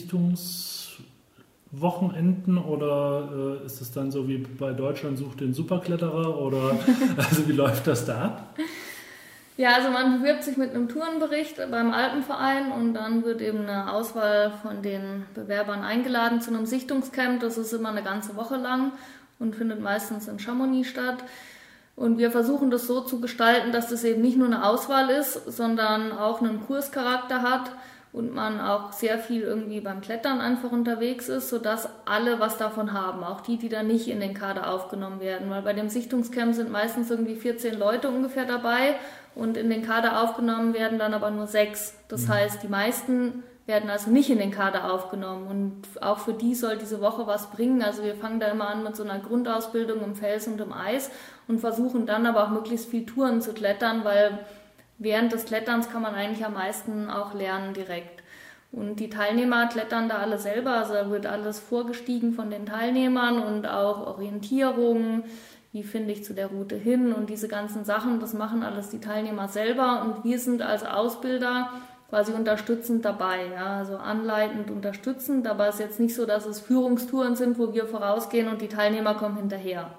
Sichtungswochenenden oder ist es dann so wie bei Deutschland sucht den Superkletterer oder also wie läuft das da ab? Ja, also man bewirbt sich mit einem Tourenbericht beim Alpenverein und dann wird eben eine Auswahl von den Bewerbern eingeladen zu einem Sichtungscamp. Das ist immer eine ganze Woche lang und findet meistens in Chamonix statt. Und wir versuchen das so zu gestalten, dass das eben nicht nur eine Auswahl ist, sondern auch einen Kurscharakter hat und man auch sehr viel irgendwie beim Klettern einfach unterwegs ist, sodass alle was davon haben, auch die dann nicht in den Kader aufgenommen werden. Weil bei dem Sichtungscamp sind meistens irgendwie 14 Leute ungefähr dabei und in den Kader aufgenommen werden dann aber nur 6. Das heißt, die meisten werden also nicht in den Kader aufgenommen und auch für die soll diese Woche was bringen. Also wir fangen da immer an mit so einer Grundausbildung im Fels und im Eis und versuchen dann aber auch möglichst viel Touren zu klettern, weil während des Kletterns kann man eigentlich am meisten auch lernen direkt. Und die Teilnehmer klettern da alle selber, also da wird alles vorgestiegen von den Teilnehmern und auch Orientierung, wie finde ich zu der Route hin und diese ganzen Sachen, das machen alles die Teilnehmer selber und wir sind als Ausbilder quasi unterstützend dabei, ja, also anleitend, unterstützend, aber es ist jetzt nicht so, dass es Führungstouren sind, wo wir vorausgehen und die Teilnehmer kommen hinterher.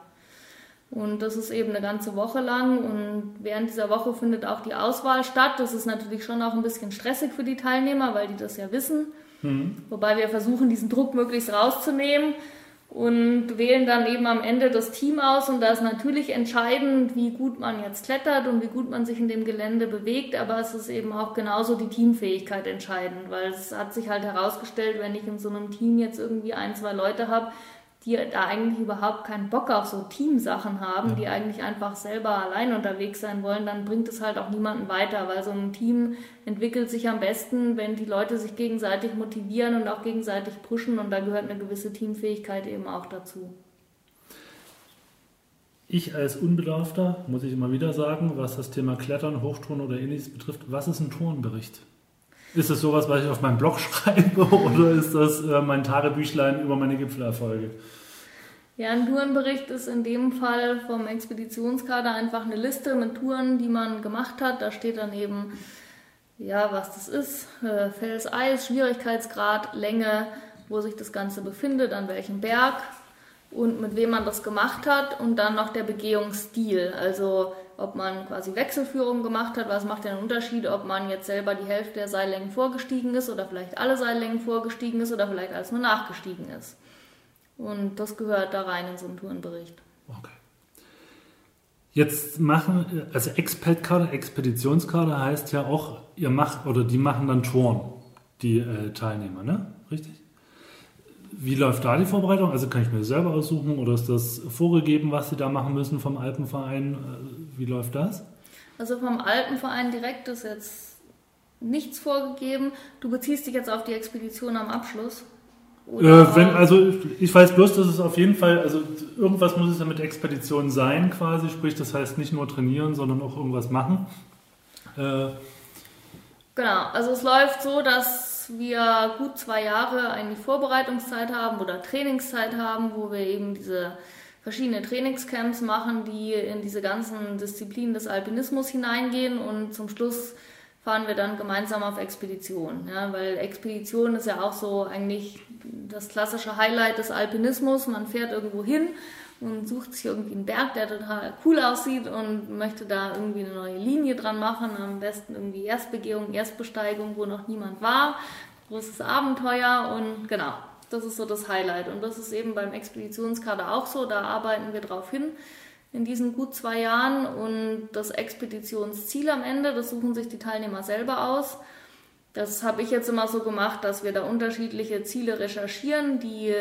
Und das ist eben eine ganze Woche lang und während dieser Woche findet auch die Auswahl statt. Das ist natürlich schon auch ein bisschen stressig für die Teilnehmer, weil die das ja wissen. Wobei wir versuchen, diesen Druck möglichst rauszunehmen und wählen dann eben am Ende das Team aus. Und da ist natürlich entscheidend, wie gut man jetzt klettert und wie gut man sich in dem Gelände bewegt. Aber es ist eben auch genauso die Teamfähigkeit entscheidend, weil es hat sich halt herausgestellt, wenn ich in so einem Team jetzt irgendwie 1, 2 Leute habe, die da eigentlich überhaupt keinen Bock auf so Teamsachen haben, die eigentlich einfach selber allein unterwegs sein wollen, dann bringt es halt auch niemanden weiter, weil so ein Team entwickelt sich am besten, wenn die Leute sich gegenseitig motivieren und auch gegenseitig pushen und da gehört eine gewisse Teamfähigkeit eben auch dazu. Ich als Unbedarfter, muss ich immer wieder sagen, was das Thema Klettern, Hochtouren oder Ähnliches betrifft, was ist ein Tourenbericht? Ist das sowas, was ich auf meinem Blog schreibe oder ist das mein Tagebüchlein über meine Gipfelerfolge? Ja, ein Tourenbericht ist in dem Fall vom Expeditionskader einfach eine Liste mit Touren, die man gemacht hat. Da steht dann eben, ja, was das ist, Fels, Eis, Schwierigkeitsgrad, Länge, wo sich das Ganze befindet, an welchem Berg und mit wem man das gemacht hat und dann noch der Begehungsstil. Also ob man quasi Wechselführung gemacht hat, was macht den Unterschied, ob man jetzt selber die Hälfte der Seillängen vorgestiegen ist oder vielleicht alle Seillängen vorgestiegen ist oder vielleicht alles nur nachgestiegen ist. Und das gehört da rein in so einen Tourenbericht. Okay. Jetzt also Expedkader, Expeditionskader heißt ja auch, ihr macht oder die machen dann Touren, die Teilnehmer, ne? Richtig? Wie läuft da die Vorbereitung? Also kann ich mir selber aussuchen oder ist das vorgegeben, was sie da machen müssen vom Alpenverein? Wie läuft das? Also vom Alpenverein direkt ist jetzt nichts vorgegeben. Du beziehst dich jetzt auf die Expedition am Abschluss? Ich weiß bloß, dass es auf jeden Fall, also irgendwas muss es ja mit Expedition sein quasi, sprich das heißt nicht nur trainieren, sondern auch irgendwas machen. Genau, also es läuft so, dass wir gut 2 Jahre eigentlich Vorbereitungszeit haben oder Trainingszeit haben, wo wir eben diese verschiedene Trainingscamps machen, die in diese ganzen Disziplinen des Alpinismus hineingehen und zum Schluss fahren wir dann gemeinsam auf Expedition. Ja, weil Expedition ist ja auch so eigentlich das klassische Highlight des Alpinismus. Man fährt irgendwo hin und sucht sich irgendwie einen Berg, der total cool aussieht und möchte da irgendwie eine neue Linie dran machen. Am besten irgendwie Erstbegehung, Erstbesteigung, wo noch niemand war. Großes Abenteuer und genau, das ist so das Highlight. Und das ist eben beim Expeditionskader auch so, da arbeiten wir drauf hin in diesen gut 2 Jahren und das Expeditionsziel am Ende, das suchen sich die Teilnehmer selber aus. Das habe ich jetzt immer so gemacht, dass wir da unterschiedliche Ziele recherchieren, die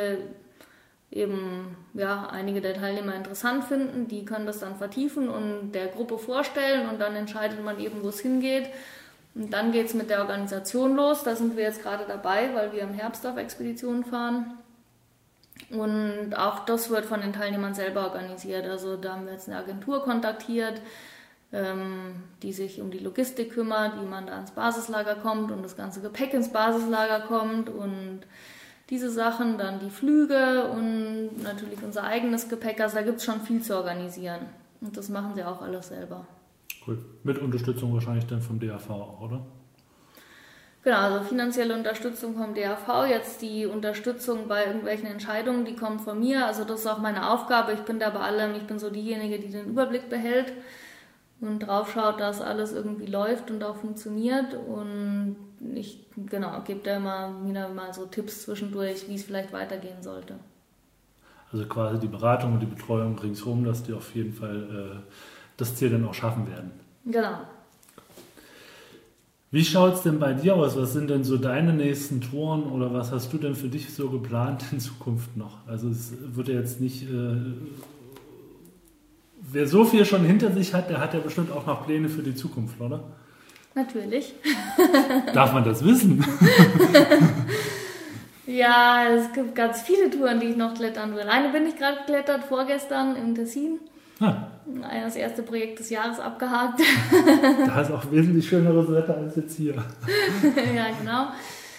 eben einige der Teilnehmer interessant finden. Die können das dann vertiefen und der Gruppe vorstellen und dann entscheidet man eben, wo es hingeht. Und dann geht es mit der Organisation los. Da sind wir jetzt gerade dabei, weil wir im Herbst auf Expeditionen fahren. Und auch das wird von den Teilnehmern selber organisiert. Also da haben wir jetzt eine Agentur kontaktiert, die sich um die Logistik kümmert, wie man da ins Basislager kommt und das ganze Gepäck ins Basislager kommt und diese Sachen, dann die Flüge und natürlich unser eigenes Gepäck. Also da gibt es schon viel zu organisieren. Und das machen sie auch alles selber. Cool. Mit Unterstützung wahrscheinlich dann vom DAV auch, oder? Genau, also finanzielle Unterstützung vom DAV, jetzt die Unterstützung bei irgendwelchen Entscheidungen, die kommen von mir, also das ist auch meine Aufgabe, ich bin da bei allem, ich bin so diejenige, die den Überblick behält und drauf schaut, dass alles irgendwie läuft und auch funktioniert und ich gebe da immer wieder mal so Tipps zwischendurch, wie es vielleicht weitergehen sollte. Also quasi die Beratung und die Betreuung ringsherum, dass die auf jeden Fall das Ziel dann auch schaffen werden. Genau. Wie schaut es denn bei dir aus? Was sind denn so deine nächsten Touren oder was hast du denn für dich so geplant in Zukunft noch? Also es wird ja jetzt nicht... wer so viel schon hinter sich hat, der hat ja bestimmt auch noch Pläne für die Zukunft, oder? Natürlich. Darf man das wissen? Ja, es gibt ganz viele Touren, die ich noch klettern will. Eine bin ich gerade geklettert, vorgestern im Tessin. Das erste Projekt des Jahres abgehakt. Da ist auch wesentlich schöneres Wetter als jetzt hier. Ja, genau.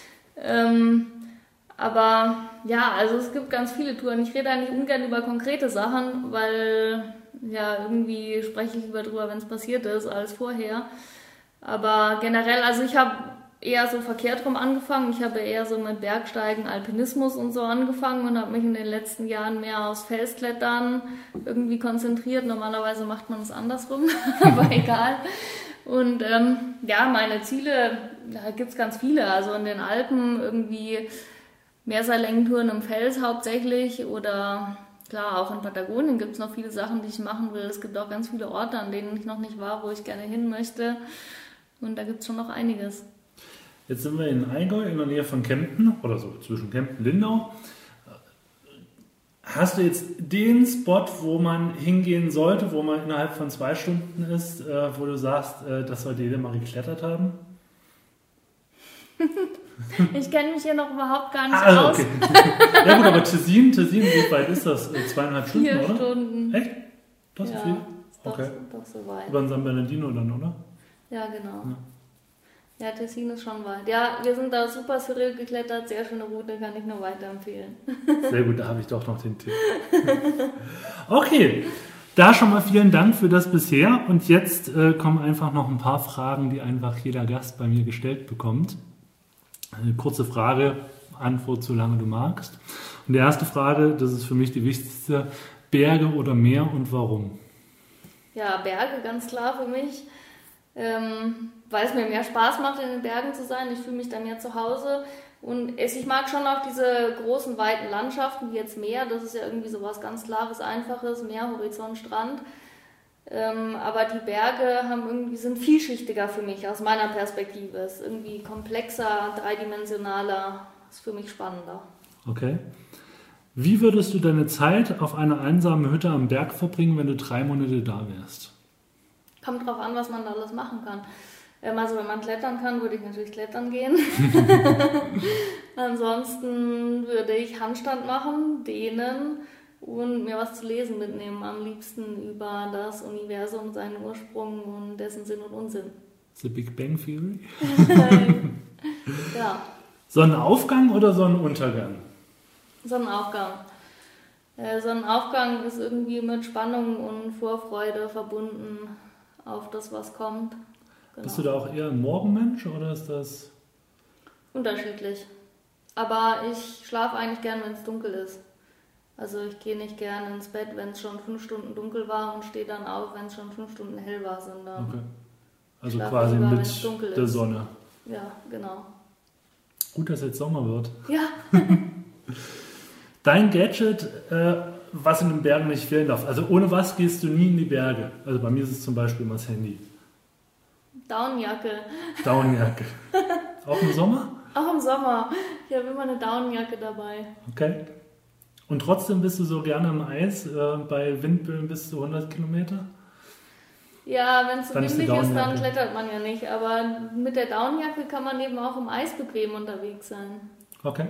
Aber ja, also es gibt ganz viele Touren. Ich rede eigentlich ungern über konkrete Sachen, weil irgendwie spreche ich lieber drüber, wenn es passiert ist, als vorher. Aber generell, also ich habe eher so verkehrt rum angefangen. Ich habe eher so mit Bergsteigen, Alpinismus und so angefangen und habe mich in den letzten Jahren mehr aufs Felsklettern irgendwie konzentriert. Normalerweise macht man es andersrum, aber egal. Und meine Ziele, da gibt es ganz viele. Also in den Alpen irgendwie Mehrseillängen-Touren im Fels hauptsächlich oder klar, auch in Patagonien gibt es noch viele Sachen, die ich machen will. Es gibt auch ganz viele Orte, an denen ich noch nicht war, wo ich gerne hin möchte. Und da gibt es schon noch einiges. Jetzt sind wir in Allgäu, in der Nähe von Kempten, oder so zwischen Kempten und Lindau. Hast du jetzt den Spot, wo man hingehen sollte, wo man innerhalb von 2 Stunden ist, wo du sagst, das sollte jeder mal geklettert haben? Ich kenne mich hier noch überhaupt gar nicht aus. Okay. Ja gut, aber Tessin, wie weit ist das? 2,5 Stunden, 4 oder? Stunden. Echt? Das ist viel? Ist doch so weit. Über den San Bernardino dann, oder? Ja, genau. Ja. Ja, Tessin ist schon weit. Ja, wir sind da super surreal geklettert, sehr schöne Route, kann ich nur weiterempfehlen. Sehr gut, da habe ich doch noch den Tipp. Okay, da schon mal vielen Dank für das bisher. Und jetzt kommen einfach noch ein paar Fragen, die einfach jeder Gast bei mir gestellt bekommt. Eine kurze Frage, Antwort, solange du magst. Und die erste Frage, das ist für mich die wichtigste, Berge oder Meer und warum? Ja, Berge, ganz klar für mich, weil es mir mehr Spaß macht, in den Bergen zu sein. Ich fühle mich da mehr zu Hause. Und ich mag schon auch diese großen, weiten Landschaften, wie jetzt Meer. Das ist ja irgendwie so was ganz Klares, Einfaches, Meer, Horizont, Strand. Aber die Berge sind vielschichtiger für mich, aus meiner Perspektive. Es ist irgendwie komplexer, dreidimensionaler, ist für mich spannender. Okay. Wie würdest du deine Zeit auf einer einsamen Hütte am Berg verbringen, wenn du 3 Monate da wärst? Kommt drauf an, was man da alles machen kann. Also wenn man klettern kann, würde ich natürlich klettern gehen. Ansonsten würde ich Handstand machen, dehnen und mir was zu lesen mitnehmen. Am liebsten über das Universum, seinen Ursprung und dessen Sinn und Unsinn. The Big Bang Theory? Ja. Sonnenaufgang oder Sonnenuntergang? Sonnenaufgang. Sonnenaufgang ist irgendwie mit Spannung und Vorfreude verbunden auf das, was kommt. Genau. Bist du da auch eher ein Morgenmensch oder ist das... Unterschiedlich. Aber ich schlafe eigentlich gern, wenn es dunkel ist. Also ich gehe nicht gern ins Bett, wenn es schon 5 Stunden dunkel war und stehe dann auf, wenn es schon 5 Stunden hell war, sondern okay. Also quasi lieber, mit der Sonne. Ja, genau. Gut, dass jetzt Sommer wird. Ja. Dein Gadget, was in den Bergen nicht fehlen darf. Also ohne was gehst du nie in die Berge? Also bei mir ist es zum Beispiel immer das Handy. Daunenjacke. Daunenjacke. Auch im Sommer? Auch im Sommer. Ich habe immer eine Daunenjacke dabei. Okay. Und trotzdem bist du so gerne im Eis, bei Windböen bis zu 100 Kilometer? Ja, wenn es so windig ist, dann klettert man ja nicht. Aber mit der Daunenjacke kann man eben auch im Eis bequem unterwegs sein. Okay.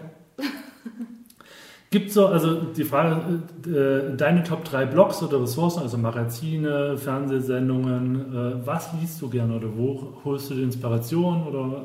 Gibt so, also die Frage, deine Top 3 Blogs oder Ressourcen, also Magazine, Fernsehsendungen, was liest du gerne oder wo holst du die Inspiration oder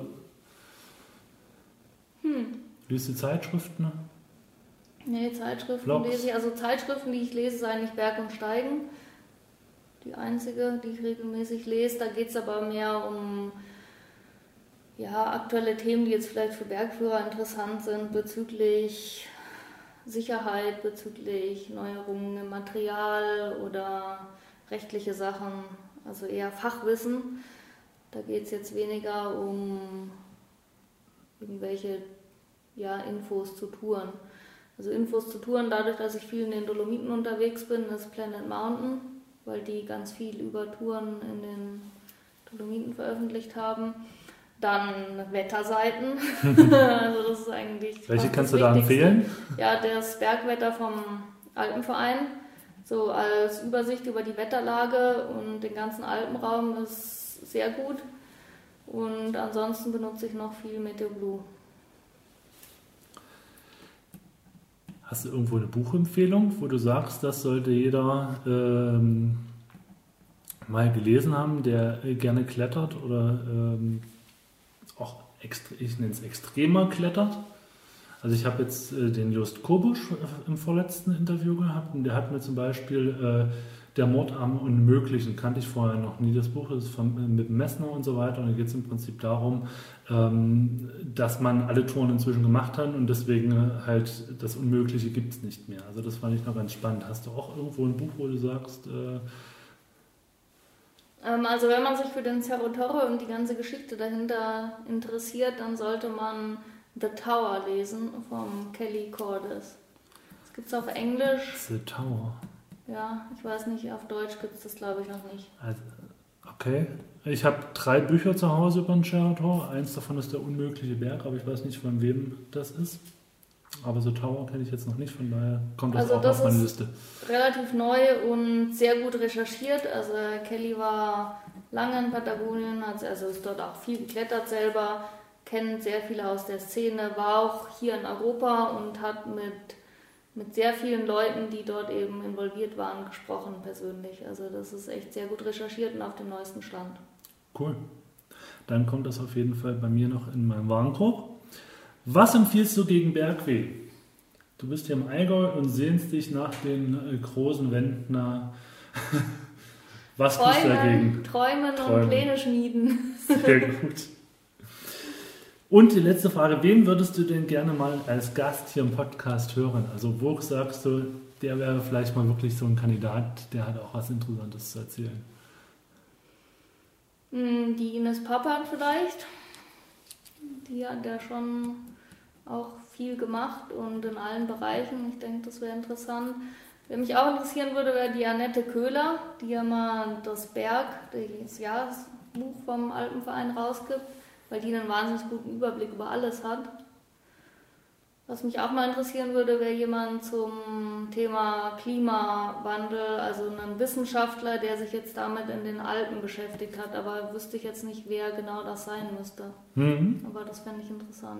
liest du Zeitschriften? Nee, Zeitschriften Blogs? lese ich. Also Zeitschriften, die ich lese, ist eigentlich Berg und Steigen. Die einzige, die ich regelmäßig lese. Da geht es aber mehr um aktuelle Themen, die jetzt vielleicht für Bergführer interessant sind, bezüglich Sicherheit, bezüglich Neuerungen im Material oder rechtliche Sachen, also eher Fachwissen. Da geht es jetzt weniger um irgendwelche Infos zu Touren. Also Infos zu Touren, dadurch, dass ich viel in den Dolomiten unterwegs bin, ist Planet Mountain, weil die ganz viel über Touren in den Dolomiten veröffentlicht haben. Dann Wetterseiten. Also das ist eigentlich. Welche kannst du da empfehlen? Ja, das Bergwetter vom Alpenverein. So als Übersicht über die Wetterlage und den ganzen Alpenraum ist sehr gut. Und ansonsten benutze ich noch viel Meteoblue. Hast du irgendwo eine Buchempfehlung, wo du sagst, das sollte jeder mal gelesen haben, der gerne klettert oder auch, ich nenne es extremer klettert? Also ich habe jetzt den Just Kobusch im vorletzten Interview gehabt und der hat mir zum Beispiel Der Mord am Unmöglichen, kannte ich vorher noch nie, das Buch, das ist mit Messner und so weiter und da geht es im Prinzip darum, dass man alle Touren inzwischen gemacht hat und deswegen halt das Unmögliche gibt es nicht mehr. Also das fand ich noch ganz spannend. Hast du auch irgendwo ein Buch, wo du sagst... Also wenn man sich für den Cerro Torre und die ganze Geschichte dahinter interessiert, dann sollte man The Tower lesen von Kelly Cordes. Das gibt es auf Englisch. The Tower. Ja, ich weiß nicht, auf Deutsch gibt es das glaube ich noch nicht. Also, okay. Ich habe 3 Bücher zu Hause über den Cerro Torre. Eins davon ist Der unmögliche Berg, aber ich weiß nicht, von wem das ist. Aber The Tower kenne ich jetzt noch nicht, von daher kommt das auch auf meine Liste. Relativ neu und sehr gut recherchiert. Also Kelly war lange in Patagonien, also ist dort auch viel geklettert selber, kennt sehr viele aus der Szene, war auch hier in Europa und hat mit sehr vielen Leuten, die dort eben involviert waren, gesprochen persönlich. Also das ist echt sehr gut recherchiert und auf dem neuesten Stand. Cool. dann kommt das auf jeden Fall bei mir noch in meinen Warenkorb. Was empfiehlst du gegen Bergweh? Du bist hier im Allgäu und sehnst dich nach den großen Wänden. Was tust du dagegen? Träumen und Pläne schmieden. Sehr gut. Und die letzte Frage, wen würdest du denn gerne mal als Gast hier im Podcast hören? Also wo sagst du, der wäre vielleicht mal wirklich so ein Kandidat, der hat auch was Interessantes zu erzählen? Die Ines Papert vielleicht. Die hat ja schon auch viel gemacht und in allen Bereichen. Ich denke, das wäre interessant. Wer mich auch interessieren würde, wäre die Annette Köhler, die ja mal das Jahresbuch vom Alpenverein rausgibt, weil die einen wahnsinnig guten Überblick über alles hat. Was mich auch mal interessieren würde, wäre jemand zum Thema Klimawandel, also ein Wissenschaftler, der sich jetzt damit in den Alpen beschäftigt hat, aber wüsste ich jetzt nicht, wer genau das sein müsste. Aber das fände ich interessant.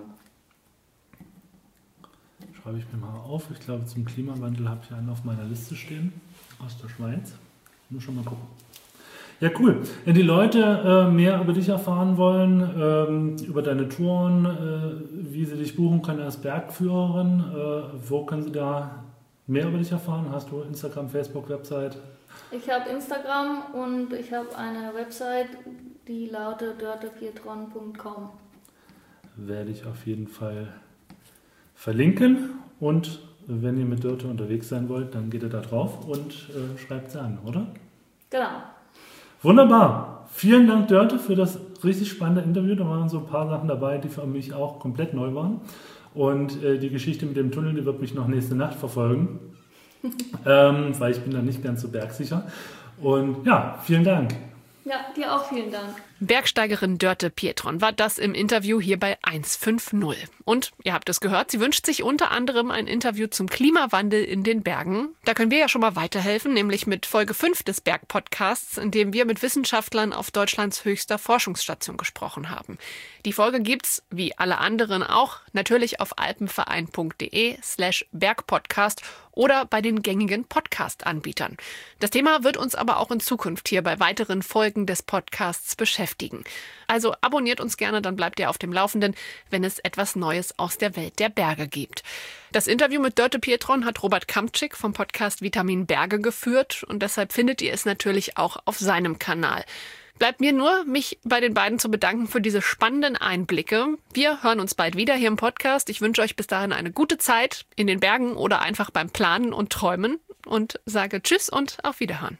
Schreibe ich mir mal auf. Ich glaube, zum Klimawandel habe ich einen auf meiner Liste stehen, aus der Schweiz. Muss schon mal gucken. Ja, cool. Wenn die Leute mehr über dich erfahren wollen, über deine Touren, wie sie dich buchen können als Bergführerin, wo können sie da mehr über dich erfahren? Hast du Instagram, Facebook, Website? Ich habe Instagram und ich habe eine Website, die lautet dörtepietron.com. Werde ich auf jeden Fall verlinken, und wenn ihr mit Dörte unterwegs sein wollt, dann geht ihr da drauf und schreibt sie an, oder? Genau. Wunderbar. Vielen Dank, Dörte, für das richtig spannende Interview. Da waren so ein paar Sachen dabei, die für mich auch komplett neu waren. Und die Geschichte mit dem Tunnel, die wird mich noch nächste Nacht verfolgen, weil ich bin da nicht ganz so bergsicher. Und ja, vielen Dank. Ja, dir auch vielen Dank. Bergsteigerin Dörte Pietron war das im Interview hier bei 150. Und ihr habt es gehört, sie wünscht sich unter anderem ein Interview zum Klimawandel in den Bergen. Da können wir ja schon mal weiterhelfen, nämlich mit Folge 5 des Bergpodcasts, in dem wir mit Wissenschaftlern auf Deutschlands höchster Forschungsstation gesprochen haben. Die Folge gibt's, wie alle anderen auch, natürlich auf alpenverein.de/Bergpodcast oder bei den gängigen Podcast-Anbietern. Das Thema wird uns aber auch in Zukunft hier bei weiteren Folgen des Podcasts beschäftigen. Also abonniert uns gerne, dann bleibt ihr auf dem Laufenden, wenn es etwas Neues aus der Welt der Berge gibt. Das Interview mit Dörte Pietron hat Robert Kamptschik vom Podcast Vitamin Berge geführt und deshalb findet ihr es natürlich auch auf seinem Kanal. Bleibt mir nur, mich bei den beiden zu bedanken für diese spannenden Einblicke. Wir hören uns bald wieder hier im Podcast. Ich wünsche euch bis dahin eine gute Zeit in den Bergen oder einfach beim Planen und Träumen und sage Tschüss und auf Wiederhören.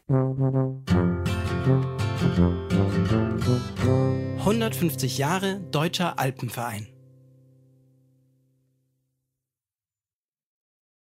150 Jahre Deutscher Alpenverein.